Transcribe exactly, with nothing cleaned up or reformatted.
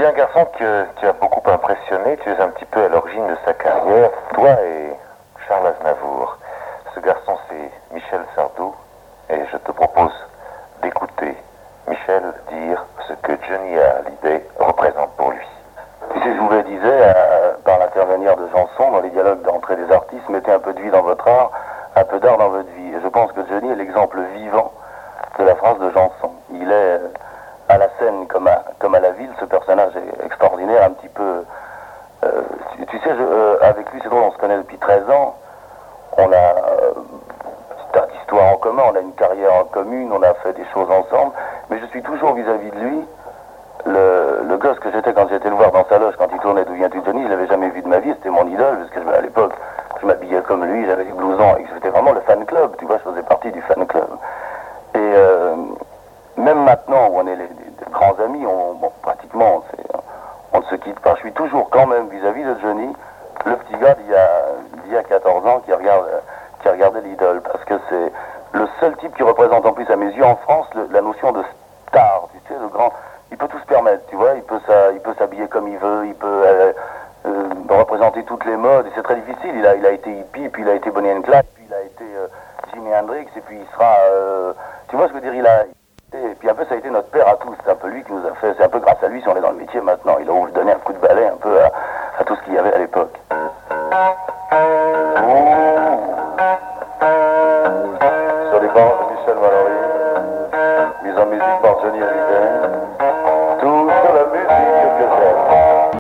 y a un garçon que tu as beaucoup impressionné, tu es un petit peu à l'origine de sa carrière, toi et Charles Aznavour. Ce garçon, c'est Michel Sardou, et je te propose d'écouter Michel dire ce que Johnny Hallyday représente pour lui. Tu sais, je vous le disais, euh, par l'intervenir de chansons, dans les dialogues d'entrée des artistes, mettez un peu de vie dans votre art, un peu d'art dans votre vie. Et je pense que Johnny est l'exemple vivant de la phrase de Janson. Il est, euh, à la scène comme à, comme à la ville, ce personnage est extraordinaire, un petit peu... Euh, tu, tu sais, je, euh, avec lui, c'est drôle, on se connaît depuis treize ans, on a euh, tas d'histoires en commun, on a une carrière en commune, on a fait des choses ensemble, mais je suis toujours vis-à-vis de lui le, le gosse que j'étais quand j'étais le voir dans sa loge, quand il tournait D'où viens-tu Johnny, je l'avais jamais vu de ma vie, c'était mon idole, parce que je, à l'époque, je m'habillais comme lui, j'avais des blousons, et j'étais vraiment le fan club, tu vois, je faisais partie du fan club. Et euh, même maintenant, où on est les, les, les grands amis, on, bon, pratiquement, on, on ne se quitte pas, je suis toujours quand même vis-à-vis de Johnny, le petit gars d'il y a, d'il y a quatorze ans qui regarde, qui regardait l'idole, parce que c'est le seul type qui représente en plus à mes yeux en France le, la notion de star, tu sais, le grand... Il peut tout se permettre, tu vois, il peut, ça, il peut s'habiller comme il veut, il peut euh, euh, représenter toutes les modes, et c'est très difficile, il a, il a été hippie, puis il a été Bonnie and Clyde, puis il a été euh, Jimi Hendrix, et puis il sera, euh, tu vois ce que je veux dire, il a, et puis un peu ça a été notre père à tous, c'est un peu lui qui nous a fait, c'est un peu grâce à lui si on est dans le métier maintenant, il a donné un coup de balai un peu à, à tout ce qu'il y avait à l'époque.